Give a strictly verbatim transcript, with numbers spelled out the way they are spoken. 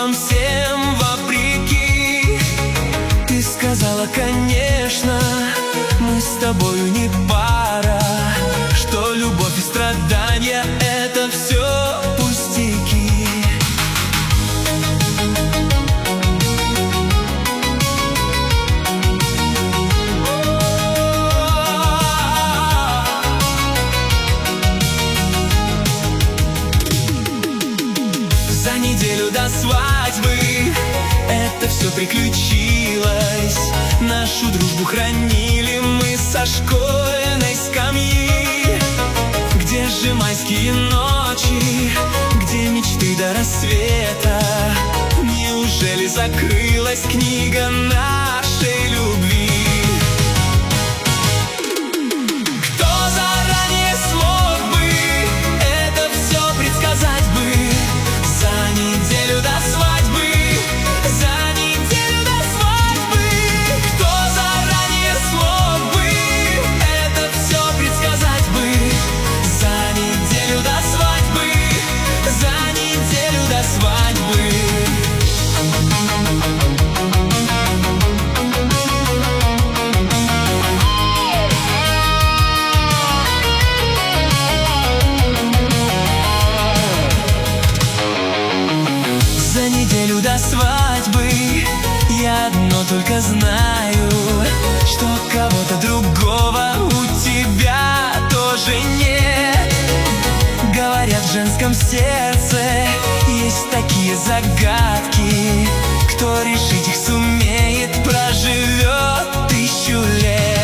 нам всем вопреки. Ты сказала, конечно, мы с тобою не пара, что любовь и страдания — это все пустяки. За неделю до свадьбы это все приключилось. Нашу дружбу хранили мы со школьной скамьи. Где же майские ночи, где мечты до рассвета? Неужели закрылась книга нашей любви? Кто заранее смог бы это все предсказать бы? За неделю до свадьбы, за неделю до свадьбы. Кто заранее смог бы это все предсказать бы? За неделю до свадьбы, за неделю до свадьбы. За неделю до свадьбы я одно только знаю, что кого-то другого у тебя тоже нет. Говорят, в женском сердце есть такие загадки. Кто решить их сумеет, проживет тысячу лет.